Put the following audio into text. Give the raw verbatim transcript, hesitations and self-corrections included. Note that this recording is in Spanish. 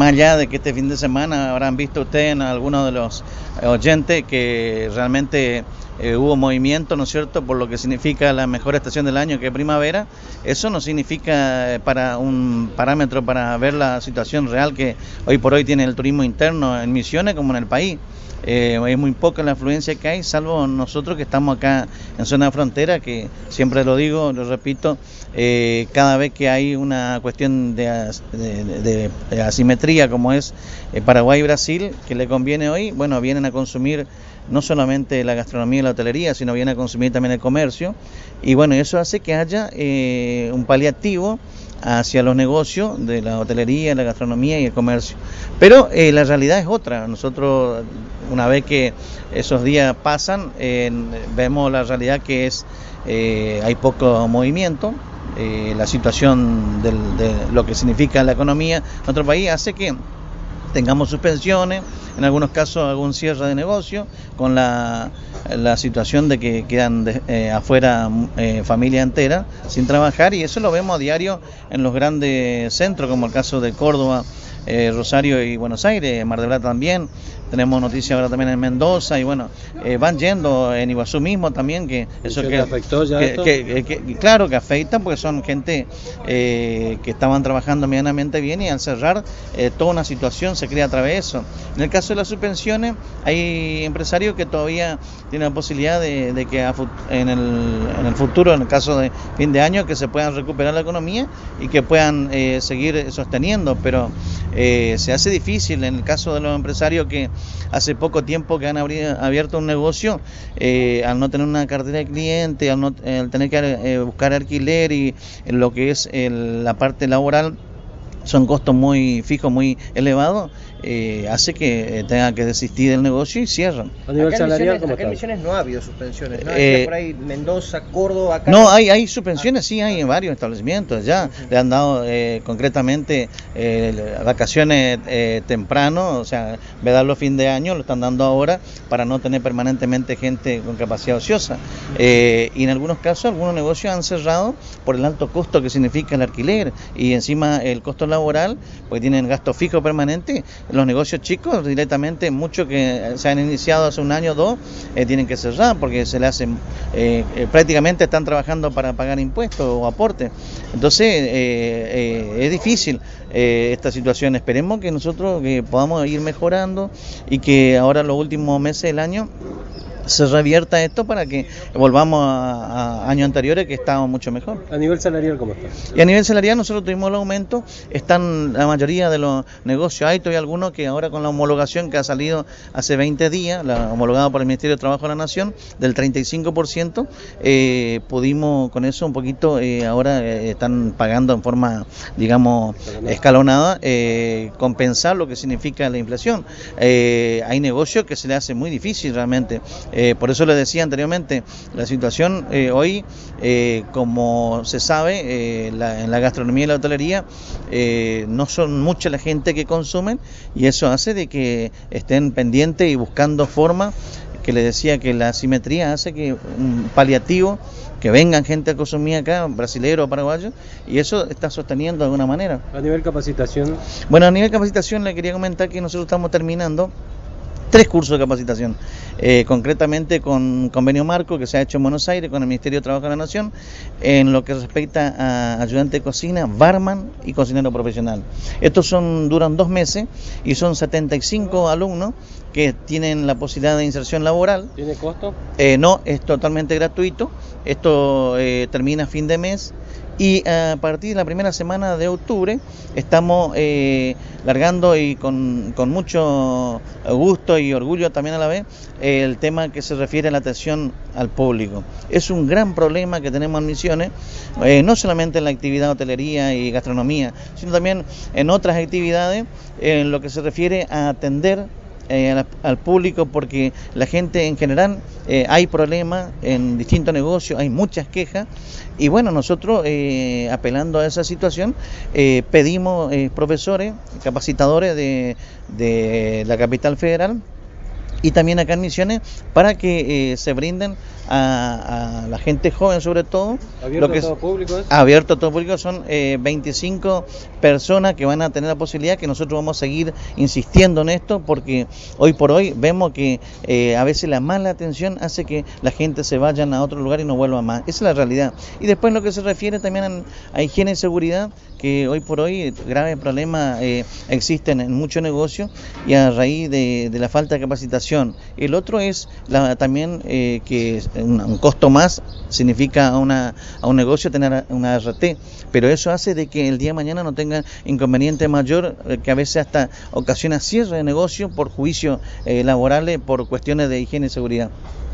Más allá de que este fin de semana habrán visto ustedes en algunos de los oyentes que realmente eh, hubo movimiento, ¿no es cierto?, por lo que significa la mejor estación del año, que es primavera. Eso no significa eh, para un parámetro para ver la situación real que hoy por hoy tiene el turismo interno en Misiones como en el país. Eh, es muy poca la afluencia que hay, salvo nosotros que estamos acá en zona de frontera, que siempre lo digo, lo repito, eh, cada vez que hay una cuestión de, de, de, de asimetría como es eh, Paraguay y Brasil, que le conviene hoy, bueno, vienen a consumir no solamente la gastronomía y la hotelería, sino vienen a consumir también el comercio, y bueno, eso hace que haya eh, un paliativo hacia los negocios de la hotelería, la gastronomía y el comercio. Pero eh, la realidad es otra. Nosotros, una vez que esos días pasan, eh, vemos la realidad que es eh, hay poco movimiento. Eh, la situación del, de lo que significa la economía en nuestro país hace que tengamos suspensiones, en algunos casos algún cierre de negocio, con la, la situación de que quedan de, eh, afuera eh, familia entera sin trabajar, y eso lo vemos a diario en los grandes centros, como el caso de Córdoba, eh, Rosario y Buenos Aires, Mar del Plata también. Tenemos noticias ahora también en Mendoza, y bueno, eh, van yendo en Iguazú mismo también, que eso que, afectó ya que, esto? Que, que, que claro que afecta, porque son gente eh, que estaban trabajando medianamente bien, y al cerrar eh, toda una situación se crea a través de eso. En el caso de las suspensiones, hay empresarios que todavía tienen la posibilidad de, de que a, en, el, en el futuro, en el caso de fin de año, que se puedan recuperar la economía y que puedan eh, seguir sosteniendo, pero eh, se hace difícil en el caso de los empresarios que hace poco tiempo que han abierto un negocio, eh, al no tener una cartera de clientes, al, no, al tener que eh, buscar alquiler y en lo que es el, la parte laboral, son costos muy fijos, muy elevados, eh, hace que eh, tenga que desistir del negocio y cierran. A nivel salarial, ¿cómo está? Acá en Misiones no ha habido suspensiones, ¿no? Eh, por ahí Mendoza, Córdoba, acá. No, hay, hay suspensiones, sí, hay en varios establecimientos ya. Uh-huh. Le han dado eh, concretamente eh, vacaciones eh, temprano, o sea, en vez de darlo a fin de año, lo están dando ahora para no tener permanentemente gente con capacidad ociosa. Uh-huh. Eh, y en algunos casos, algunos negocios han cerrado por el alto costo que significa el alquiler y encima el costo laboral, porque tienen gasto fijo permanente. Los negocios chicos directamente, muchos que se han iniciado hace un año o dos, eh, tienen que cerrar porque se le hacen, eh, eh, prácticamente están trabajando para pagar impuestos o aportes. Entonces eh, eh, es difícil eh, esta situación. Esperemos que nosotros que podamos ir mejorando y que ahora los últimos meses del año se revierta esto para que volvamos a, a años anteriores que estábamos mucho mejor. A nivel salarial, ¿cómo está? Y a nivel salarial nosotros tuvimos el aumento, están la mayoría de los negocios, hay todavía algunos que ahora con la homologación que ha salido hace veinte días, la homologada por el Ministerio de Trabajo de la Nación, del treinta y cinco por ciento, eh, pudimos con eso un poquito, eh, ahora eh, están pagando en forma, digamos, escalonada, eh, compensar lo que significa la inflación. Eh, hay negocios que se le hace muy difícil realmente. Eh, por eso les decía anteriormente, la situación eh, hoy, eh, como se sabe, eh, la, en la gastronomía y la hotelería eh, no son mucha la gente que consumen, y eso hace de que estén pendientes y buscando formas, que les decía que la asimetría hace que un paliativo, que vengan gente a consumir acá, brasileños o paraguayos, y eso está sosteniendo de alguna manera. A nivel capacitación. Bueno, a nivel capacitación le quería comentar que nosotros estamos terminando tres cursos de capacitación, eh, concretamente con convenio marco que se ha hecho en Buenos Aires con el Ministerio de Trabajo de la Nación, en lo que respecta a ayudante de cocina, barman y cocinero profesional. Estos son duran dos meses y son setenta y cinco alumnos que tienen la posibilidad de inserción laboral. ¿Tiene costo? Eh, no, es totalmente gratuito. Esto eh, termina a fin de mes. Y a partir de la primera semana de octubre estamos eh, largando y con, con mucho gusto y orgullo también a la vez eh, el tema que se refiere a la atención al público. Es un gran problema que tenemos en Misiones, eh, no solamente en la actividad de hotelería y gastronomía, sino también en otras actividades en lo que se refiere a atender Eh, al, al público, porque la gente en general eh, hay problemas en distintos negocios, hay muchas quejas, y bueno, nosotros eh, apelando a esa situación eh, pedimos eh, profesores, capacitadores de, de la capital federal, y también acá en Misiones para que eh, se brinden a, a la gente joven sobre todo. ¿Abierto lo que a todo público? ¿Es? Abierto a todo público, son eh, veinticinco personas que van a tener la posibilidad, que nosotros vamos a seguir insistiendo en esto porque hoy por hoy vemos que eh, a veces la mala atención hace que la gente se vaya a otro lugar y no vuelva más. Esa es la realidad. Y después lo que se refiere también a, a higiene y seguridad, que hoy por hoy graves problemas eh, existen en muchos negocios y a raíz de, de la falta de capacitación. El otro es la, también eh, que un, un costo más significa a, una, a un negocio tener una R T, pero eso hace de que el día de mañana no tenga inconveniente mayor, eh, que a veces hasta ocasiona cierre de negocio por juicios eh, laborales por cuestiones de higiene y seguridad.